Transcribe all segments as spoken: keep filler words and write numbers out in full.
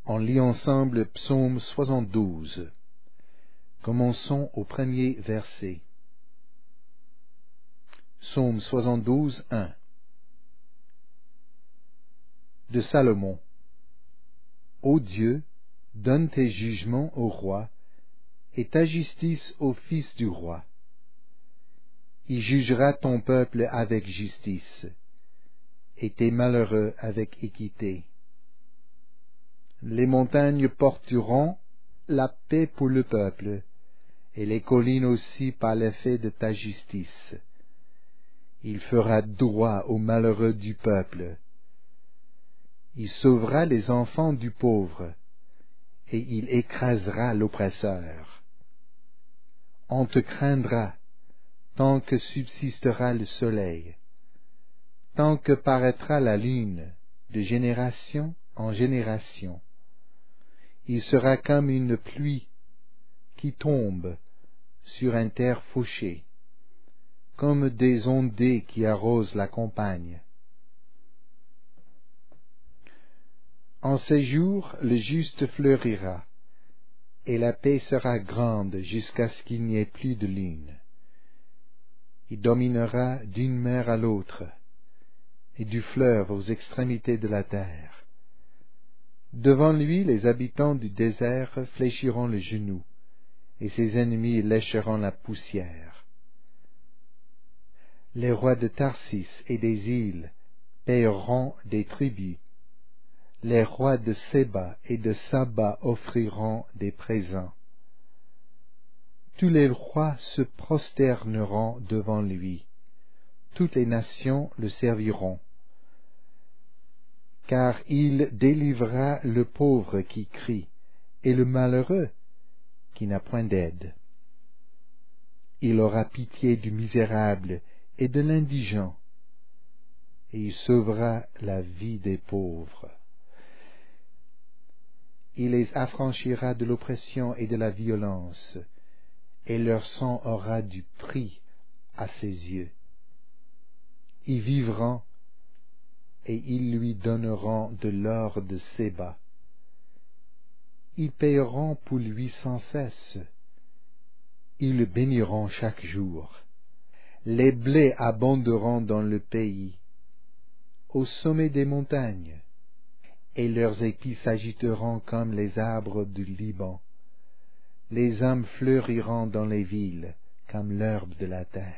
On lit ensemble Psaume soixante-douze. Commençons au premier verset. Psaume soixante-douze, un. De Salomon. Ô Dieu, donne tes jugements au roi, et ta justice au fils du roi. Il jugera ton peuple avec justice, et tes malheureux avec équité. Les montagnes porteront la paix pour le peuple, et les collines aussi par l'effet de ta justice. Il fera droit aux malheureux du peuple. Il sauvera les enfants du pauvre, et il écrasera l'oppresseur. On te craindra tant que subsistera le soleil, tant que paraîtra la lune, de génération en génération. Il sera comme une pluie qui tombe sur un terre fauchée, comme des ondées qui arrosent la campagne. En ces jours, le juste fleurira, et la paix sera grande jusqu'à ce qu'il n'y ait plus de lune. Il dominera d'une mer à l'autre, et du fleuve aux extrémités de la terre. Devant lui, les habitants du désert fléchiront le genou, et ses ennemis lécheront la poussière. Les rois de Tarsis et des îles payeront des tribus. Les rois de Séba et de Saba offriront des présents. Tous les rois se prosterneront devant lui. Toutes les nations le serviront. Car il délivrera le pauvre qui crie, et le malheureux qui n'a point d'aide. Il aura pitié du misérable et de l'indigent, et il sauvera la vie des pauvres. Il les affranchira de l'oppression et de la violence, et leur sang aura du prix à ses yeux. Ils vivront, et ils lui donneront de l'or de Séba. Ils payeront pour lui sans cesse. Ils le béniront chaque jour. Les blés abonderont dans le pays, au sommet des montagnes, et leurs épis s'agiteront comme les arbres du Liban. Les âmes fleuriront dans les villes, comme l'herbe de la terre.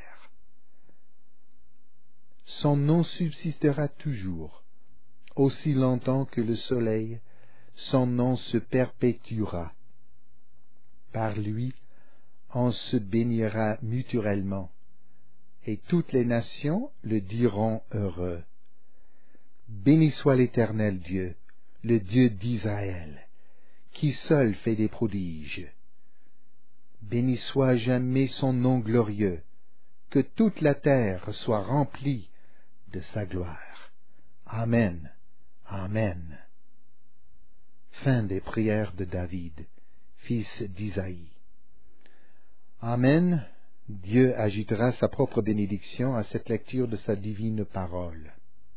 Son nom subsistera toujours. Aussi longtemps que le soleil, son nom se perpétuera. Par lui, on se bénira mutuellement, et toutes les nations le diront heureux. Béni soit l'Éternel Dieu, le Dieu d'Israël, qui seul fait des prodiges. Béni soit jamais son nom glorieux, que toute la terre soit remplie de sa gloire. Amen. Amen. Fin des prières de David, fils d'Isaïe. Amen. Dieu ajoutera sa propre bénédiction à cette lecture de sa divine parole.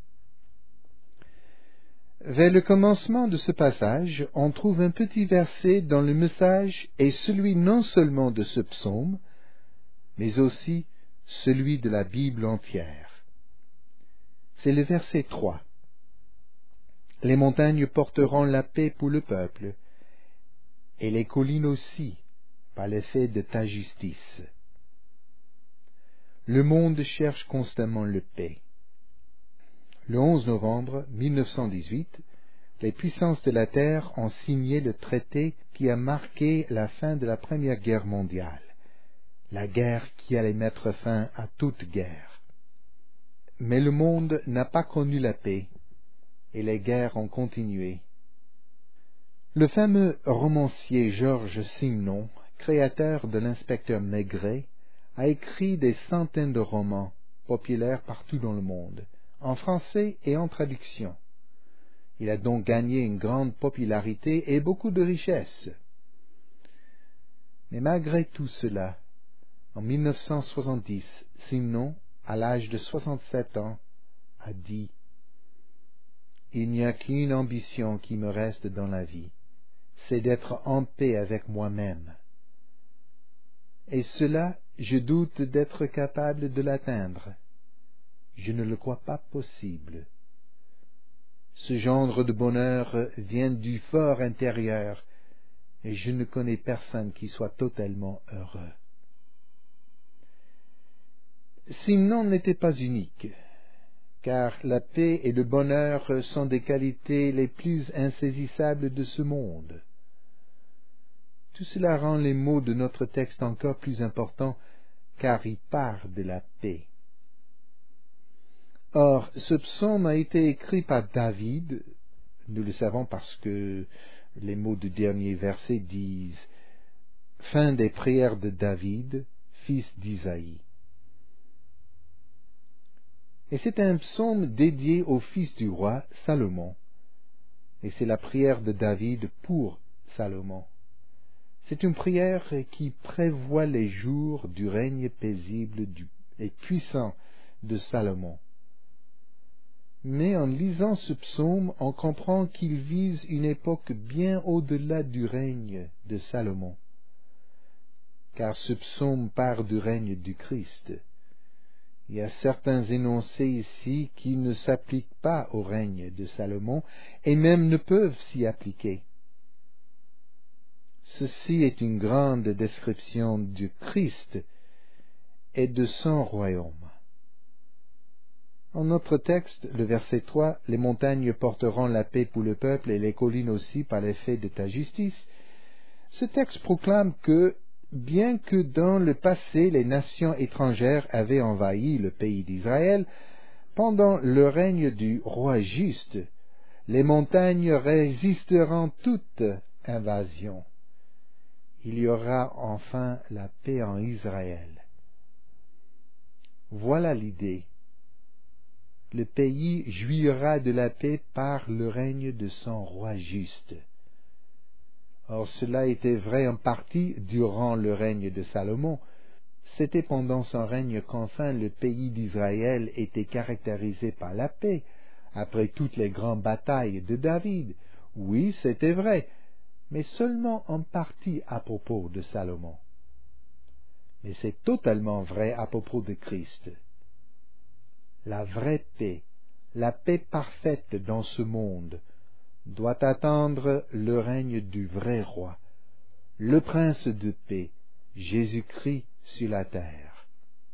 Vers le commencement de ce passage, on trouve un petit verset dont le message est celui non seulement de ce psaume, mais aussi celui de la Bible entière. C'est le verset trois. Les montagnes porteront la paix pour le peuple, et les collines aussi, par l'effet de ta justice. Le monde cherche constamment la paix. Le onze novembre mille neuf cent dix-huit, les puissances de la Terre ont signé le traité qui a marqué la fin de la Première Guerre mondiale, la guerre qui allait mettre fin à toute guerre. Mais le monde n'a pas connu la paix, et les guerres ont continué. Le fameux romancier Georges Simenon, créateur de l'Inspecteur Maigret, a écrit des centaines de romans populaires partout dans le monde, en français et en traduction. Il a donc gagné une grande popularité et beaucoup de richesses. Mais malgré tout cela, en mille neuf cent soixante-dix, Simenon, à l'âge de soixante-sept ans, a dit « Il n'y a qu'une ambition qui me reste dans la vie, c'est d'être en paix avec moi-même. Et cela, je doute d'être capable de l'atteindre. Je ne le crois pas possible. Ce genre de bonheur vient du fort intérieur, et je ne connais personne qui soit totalement heureux. Simon n'était pas unique, car la paix et le bonheur sont des qualités les plus insaisissables de ce monde. Tout cela rend les mots de notre texte encore plus importants, car il parle de la paix. Or, ce psaume a été écrit par David, nous le savons parce que les mots du dernier verset disent « Fin des prières de David, fils d'Isaïe ». Et c'est un psaume dédié au fils du roi, Salomon. Et c'est la prière de David pour Salomon. C'est une prière qui prévoit les jours du règne paisible et puissant de Salomon. Mais en lisant ce psaume, on comprend qu'il vise une époque bien au-delà du règne de Salomon. Car ce psaume part du règne du Christ. Il y a certains énoncés ici qui ne s'appliquent pas au règne de Salomon et même ne peuvent s'y appliquer. Ceci est une grande description du Christ et de son royaume. En notre texte, le verset trois, « Les montagnes porteront la paix pour le peuple et les collines aussi par l'effet de ta justice », ce texte proclame que, bien que dans le passé les nations étrangères avaient envahi le pays d'Israël, pendant le règne du roi juste, les montagnes résisteront toute invasion. Il y aura enfin la paix en Israël. Voilà l'idée. Le pays jouira de la paix par le règne de son roi juste. Or cela était vrai en partie durant le règne de Salomon. C'était pendant son règne qu'enfin le pays d'Israël était caractérisé par la paix, après toutes les grandes batailles de David. Oui, c'était vrai, mais seulement en partie à propos de Salomon. Mais c'est totalement vrai à propos de Christ. La vraie paix, la paix parfaite dans ce monde, doit attendre le règne du vrai roi, le prince de paix, Jésus-Christ sur la terre.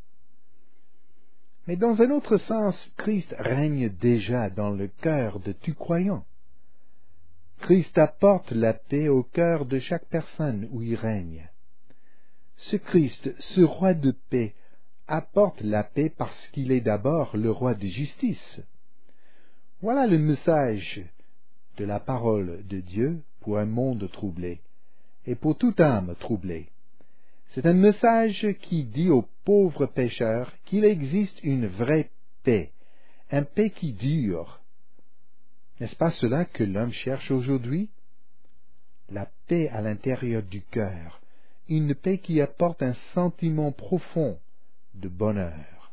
Mais dans un autre sens, Christ règne déjà dans le cœur de tout croyant. Christ apporte la paix au cœur de chaque personne où il règne. Ce Christ, ce roi de paix, apporte la paix parce qu'il est d'abord le roi de justice. Voilà le message de la parole de Dieu pour un monde troublé et pour toute âme troublée. C'est un message qui dit aux pauvres pécheurs qu'il existe une vraie paix, une paix qui dure. N'est-ce pas cela que l'homme cherche aujourd'hui? La paix à l'intérieur du cœur, une paix qui apporte un sentiment profond de bonheur.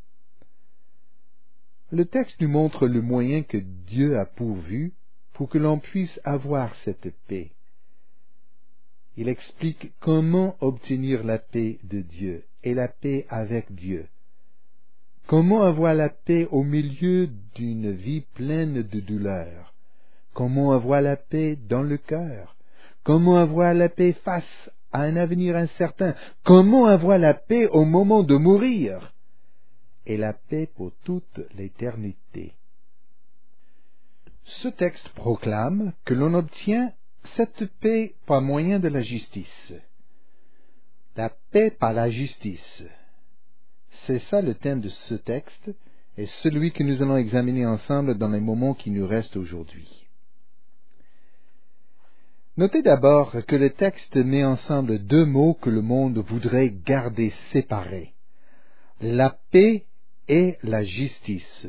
Le texte nous montre le moyen que Dieu a pourvu pour que l'on puisse avoir cette paix. Il explique comment obtenir la paix de Dieu et la paix avec Dieu. Comment avoir la paix au milieu d'une vie pleine de douleurs? Comment avoir la paix dans le cœur? Comment avoir la paix face à un avenir incertain? Comment avoir la paix au moment de mourir? Et la paix pour toute l'éternité. Ce texte proclame que l'on obtient cette paix par moyen de la justice. La paix par la justice. C'est ça le thème de ce texte et celui que nous allons examiner ensemble dans les moments qui nous restent aujourd'hui. Notez d'abord que le texte met ensemble deux mots que le monde voudrait garder séparés. La paix et la justice.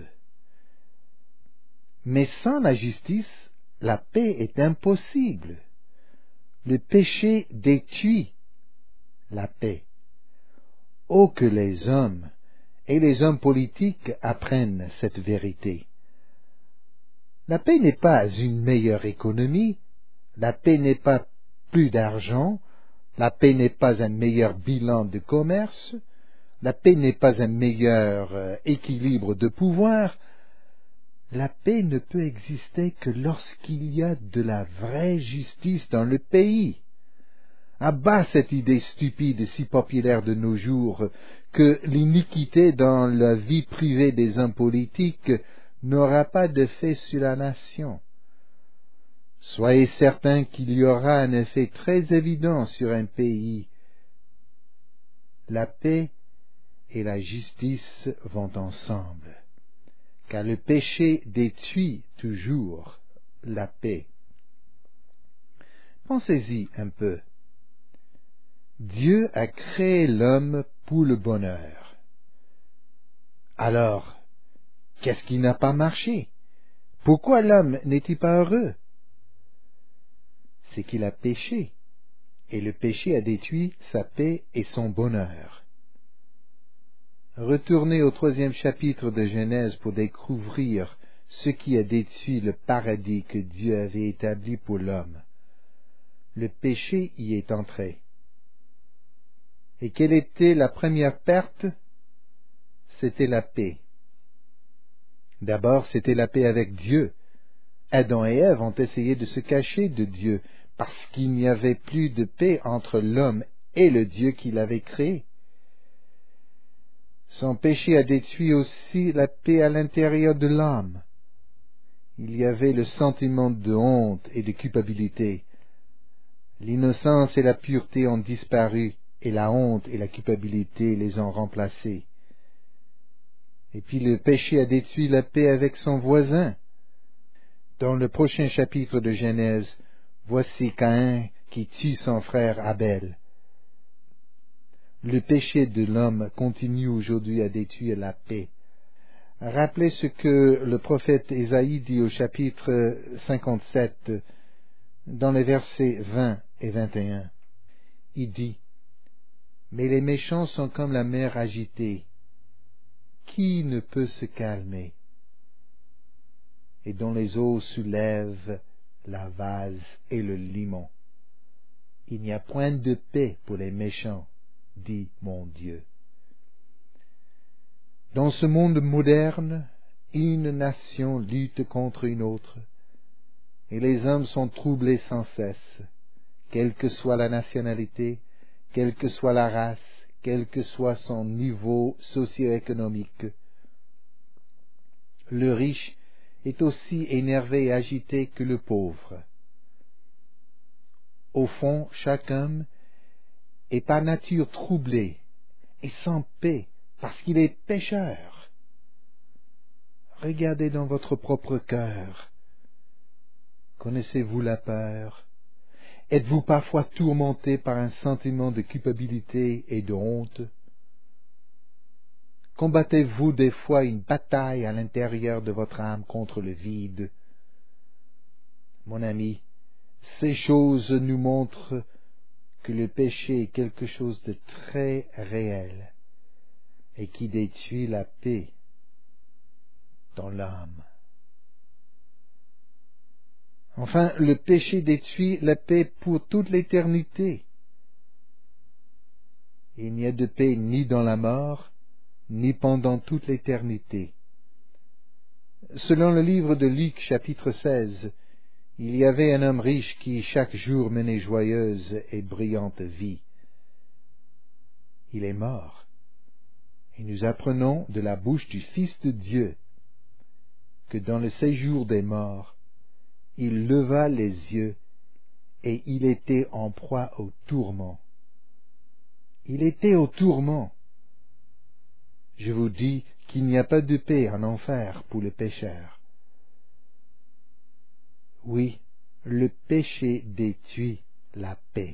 Mais sans la justice, la paix est impossible. Le péché détruit la paix. Oh, que les hommes et les hommes politiques apprennent cette vérité. La paix n'est pas une meilleure économie, La paix n'est pas plus d'argent, la paix n'est pas un meilleur bilan de commerce, la paix n'est pas un meilleur euh, équilibre de pouvoir. La paix ne peut exister que lorsqu'il y a de la vraie justice dans le pays. À bas cette idée stupide et si populaire de nos jours que l'iniquité dans la vie privée des hommes politiques n'aura pas d'effet sur la nation. Soyez certains qu'il y aura un effet très évident sur un pays. La paix et la justice vont ensemble, car le péché détruit toujours la paix. Pensez-y un peu. Dieu a créé l'homme pour le bonheur. Alors, qu'est-ce qui n'a pas marché? Pourquoi l'homme n'est-il pas heureux? C'est qu'il a péché, et le péché a détruit sa paix et son bonheur. Retournez au troisième chapitre de Genèse pour découvrir ce qui a détruit le paradis que Dieu avait établi pour l'homme. Le péché y est entré. Et quelle était la première perte? C'était la paix. D'abord, c'était la paix avec Dieu. Adam et Ève ont essayé de se cacher de Dieu, parce qu'il n'y avait plus de paix entre l'homme et le Dieu qui l'avait créé. Son péché a détruit aussi la paix à l'intérieur de l'âme. Il y avait le sentiment de honte et de culpabilité. L'innocence et la pureté ont disparu, et la honte et la culpabilité les ont remplacés. Et puis le péché a détruit la paix avec son voisin. Dans le prochain chapitre de Genèse, voici Caïn qui tue son frère Abel. Le péché de l'homme continue aujourd'hui à détruire la paix. Rappelez ce que le prophète Ésaïe dit au chapitre cinquante-sept, dans les versets vingt et vingt et un. Il dit: mais les méchants sont comme la mer agitée. Qui ne peut se calmer? Et dont les eaux soulèvent la vase et le limon. Il n'y a point de paix pour les méchants, dit mon Dieu. Dans ce monde moderne, une nation lutte contre une autre, et les hommes sont troublés sans cesse, quelle que soit la nationalité, quelle que soit la race, quel que soit son niveau socio-économique. Le riche est aussi énervé et agité que le pauvre. Au fond, chaque homme est par nature troublé et sans paix parce qu'il est pécheur. Regardez dans votre propre cœur. Connaissez-vous la peur? Êtes-vous parfois tourmenté par un sentiment de culpabilité et de honte? Combattez-vous des fois une bataille à l'intérieur de votre âme contre le vide? Mon ami, ces choses nous montrent que le péché est quelque chose de très réel et qui détruit la paix dans l'âme. Enfin, le péché détruit la paix pour toute l'éternité. Il n'y a de paix ni dans la mort, ni pendant toute l'éternité. Selon le livre de Luc, chapitre seize, il y avait un homme riche qui chaque jour menait joyeuse et brillante vie. Il est mort, et nous apprenons de la bouche du Fils de Dieu que dans le séjour des morts, il leva les yeux et il était en proie au tourment. Il était au tourment. Je vous dis qu'il n'y a pas de paix en enfer pour le pécheur. Oui, le péché détruit la paix.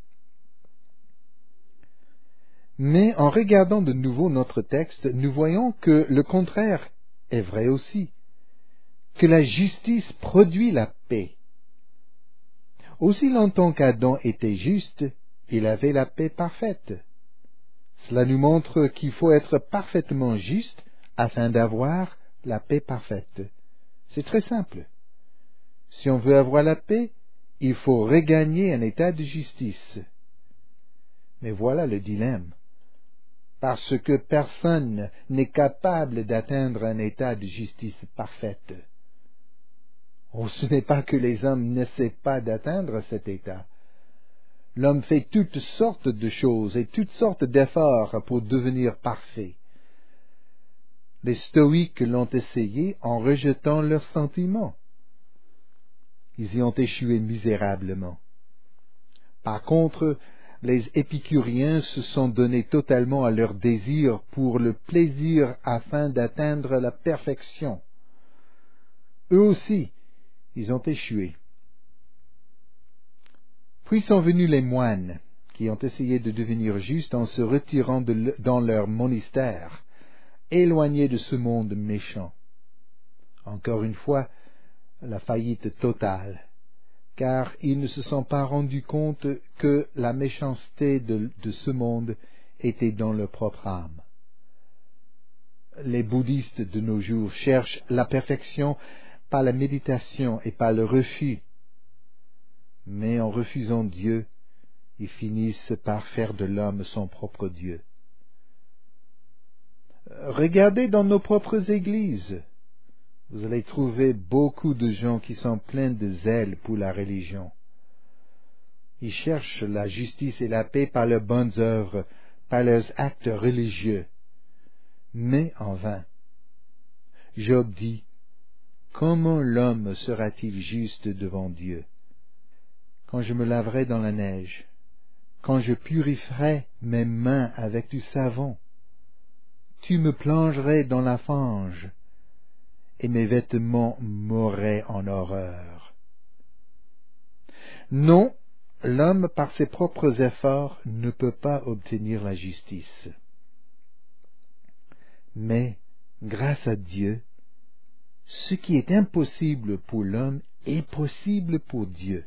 Mais en regardant de nouveau notre texte, nous voyons que le contraire est vrai aussi, que la justice produit la paix. Aussi longtemps qu'Adam était juste, il avait la paix parfaite. Cela nous montre qu'il faut être parfaitement juste afin d'avoir la paix parfaite. C'est très simple. Si on veut avoir la paix, il faut regagner un état de justice. Mais voilà le dilemme. Parce que personne n'est capable d'atteindre un état de justice parfaite. Oh, ce n'est pas que les hommes n'essaient pas d'atteindre cet état. L'homme fait toutes sortes de choses et toutes sortes d'efforts pour devenir parfait. Les stoïques l'ont essayé en rejetant leurs sentiments. Ils y ont échoué misérablement. Par contre, les épicuriens se sont donnés totalement à leur désir pour le plaisir afin d'atteindre la perfection. Eux aussi, ils ont échoué. Puis sont venus les moines, qui ont essayé de devenir justes en se retirant de le, dans leur monastère, éloignés de ce monde méchant. Encore une fois, la faillite totale, car ils ne se sont pas rendus compte que la méchanceté de, de ce monde était dans leur propre âme. Les bouddhistes de nos jours cherchent la perfection par la méditation et par le refus. Mais en refusant Dieu, ils finissent par faire de l'homme son propre Dieu. Regardez dans nos propres églises. Vous allez trouver beaucoup de gens qui sont pleins de zèle pour la religion. Ils cherchent la justice et la paix par leurs bonnes œuvres, par leurs actes religieux. Mais en vain. Job dit, « Comment l'homme sera-t-il juste devant Dieu? Quand je me laverai dans la neige, quand je purifierai mes mains avec du savon, tu me plongerais dans la fange, et mes vêtements m'auraient en horreur. » Non, l'homme, par ses propres efforts, ne peut pas obtenir la justice. Mais, grâce à Dieu, ce qui est impossible pour l'homme est possible pour Dieu.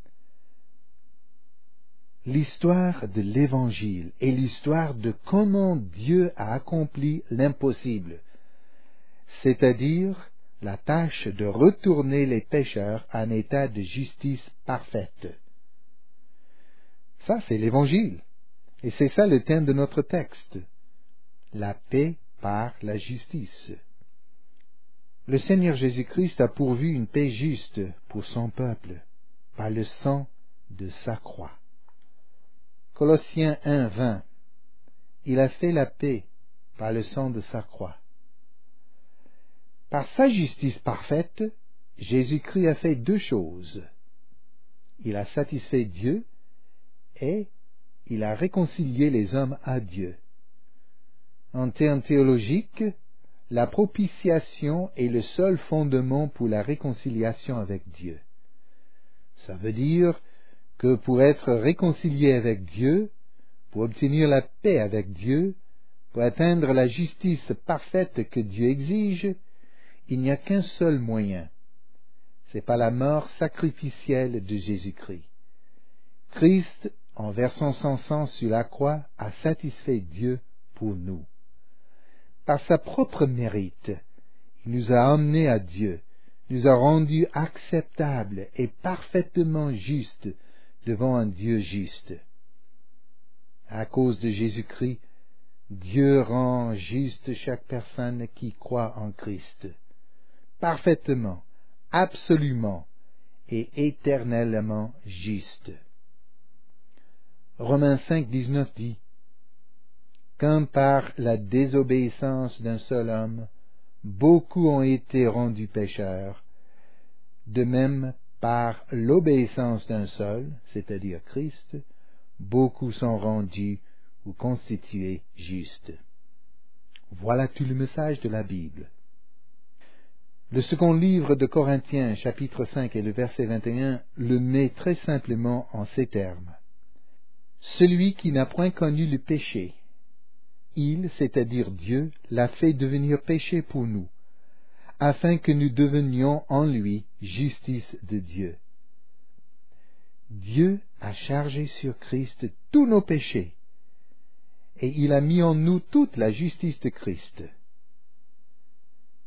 L'histoire de l'Évangile est l'histoire de comment Dieu a accompli l'impossible, c'est-à-dire la tâche de retourner les pécheurs à un état de justice parfaite. Ça, c'est l'Évangile, et c'est ça le thème de notre texte, la paix par la justice. Le Seigneur Jésus-Christ a pourvu une paix juste pour son peuple, par le sang de sa croix. Colossiens un, vingt. Il a fait la paix par le sang de sa croix. Par sa justice parfaite, Jésus-Christ a fait deux choses. Il a satisfait Dieu et il a réconcilié les hommes à Dieu. En termes théologiques, la propitiation est le seul fondement pour la réconciliation avec Dieu. Ça veut dire que pour être réconcilié avec Dieu, pour obtenir la paix avec Dieu, pour atteindre la justice parfaite que Dieu exige, il n'y a qu'un seul moyen. C'est par la mort sacrificielle de Jésus-Christ. Christ, en versant son sang sur la croix, a satisfait Dieu pour nous. Par sa propre mérite, il nous a emmenés à Dieu, nous a rendus acceptables et parfaitement justes devant un Dieu juste. À cause de Jésus-Christ, Dieu rend juste chaque personne qui croit en Christ, parfaitement, absolument et éternellement juste. Romains cinq, dix-neuf dit, « Comme par la désobéissance d'un seul homme, beaucoup ont été rendus pécheurs, de même par l'obéissance d'un seul, c'est-à-dire Christ, beaucoup sont rendus ou constitués justes. » Voilà tout le message de la Bible. Le second livre de Corinthiens, chapitre cinq et le verset vingt et un, le met très simplement en ces termes. « Celui qui n'a point connu le péché, il, c'est-à-dire Dieu, l'a fait devenir péché pour nous, afin que nous devenions en lui justice de Dieu. Dieu a chargé sur Christ tous nos péchés, et il a mis en nous toute la justice de Christ. »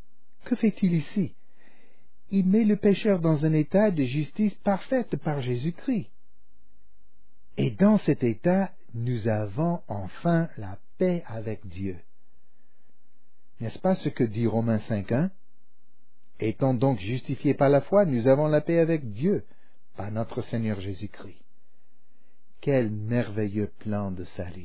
Que fait-il ici? il met le pécheur dans un état de justice parfaite par Jésus-Christ. Et dans cet état, nous avons enfin la paix avec Dieu. N'est-ce pas ce que dit Romains cinq un? Étant donc justifiés par la foi, nous avons la paix avec Dieu, par notre Seigneur Jésus-Christ. Quel merveilleux plan de salut!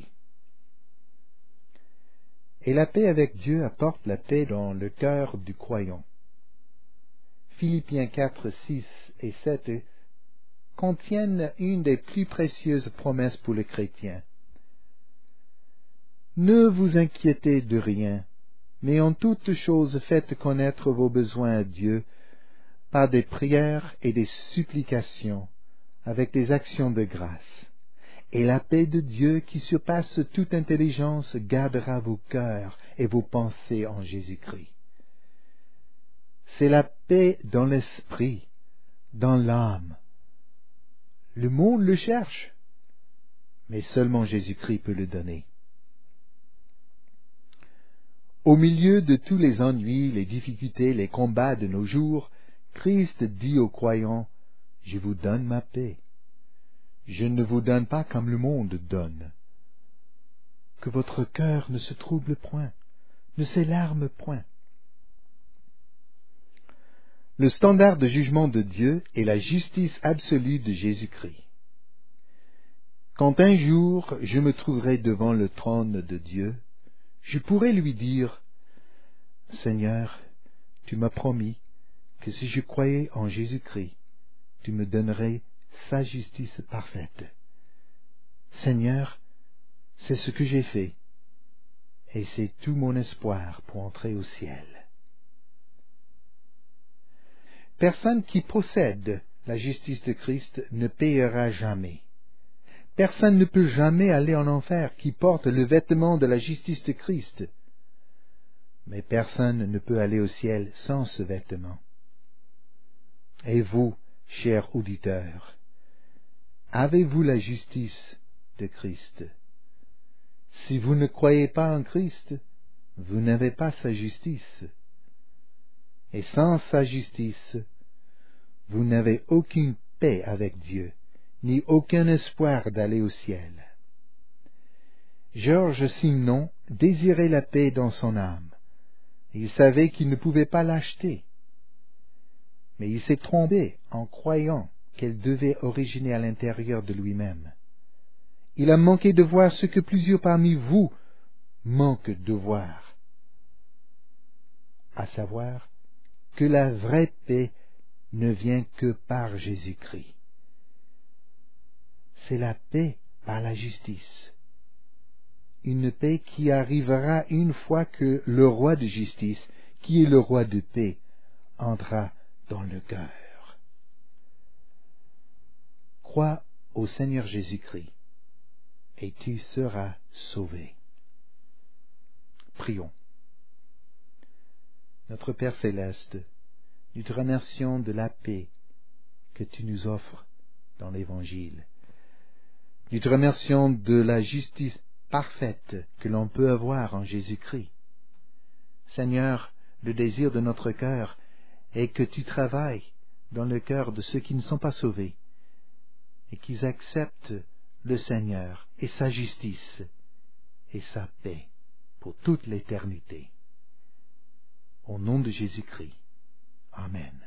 Et la paix avec Dieu apporte la paix dans le cœur du croyant. Philippiens quatre, six et sept contiennent une des plus précieuses promesses pour le chrétien. Ne vous inquiétez de rien, mais en toutes choses faites connaître vos besoins à Dieu par des prières et des supplications, avec des actions de grâce. Et la paix de Dieu qui surpasse toute intelligence gardera vos cœurs et vos pensées en Jésus-Christ. C'est la paix dans l'esprit, dans l'âme. Le monde le cherche, mais seulement Jésus-Christ peut le donner. Au milieu de tous les ennuis, les difficultés, les combats de nos jours, Christ dit aux croyants, « Je vous donne ma paix. Je ne vous donne pas comme le monde donne. Que votre cœur ne se trouble point, ne s'alarme point. » Le standard de jugement de Dieu est la justice absolue de Jésus-Christ. Quand un jour je me trouverai devant le trône de Dieu, je pourrai lui dire, « Seigneur, tu m'as promis que si je croyais en Jésus-Christ, tu me donnerais sa justice parfaite. Seigneur, c'est ce que j'ai fait, et c'est tout mon espoir pour entrer au ciel. » Personne qui possède la justice de Christ ne payera jamais. Personne ne peut jamais aller en enfer qui porte le vêtement de la justice de Christ. Mais personne ne peut aller au ciel sans ce vêtement. Et vous, chers auditeurs, avez-vous la justice de Christ? Si vous ne croyez pas en Christ, vous n'avez pas sa justice. Et sans sa justice, vous n'avez aucune paix avec Dieu, ni aucun espoir d'aller au ciel. Georges Simenon désirait la paix dans son âme. Il savait qu'il ne pouvait pas l'acheter. Mais il s'est trompé en croyant qu'elle devait originer à l'intérieur de lui-même. Il a manqué de voir ce que plusieurs parmi vous manquent de voir, à savoir que la vraie paix ne vient que par Jésus-Christ. C'est la paix par la justice. Une paix qui arrivera une fois que le roi de justice, qui est le roi de paix, entrera dans le cœur. Crois au Seigneur Jésus-Christ, et tu seras sauvé. Prions. Notre Père céleste, nous te remercions de la paix que tu nous offres dans l'Évangile. Nous te remercions de la justice parfaite que l'on peut avoir en Jésus-Christ. Seigneur, le désir de notre cœur est que tu travailles dans le cœur de ceux qui ne sont pas sauvés et qu'ils acceptent le Seigneur et sa justice et sa paix pour toute l'éternité. Au nom de Jésus-Christ. Amen.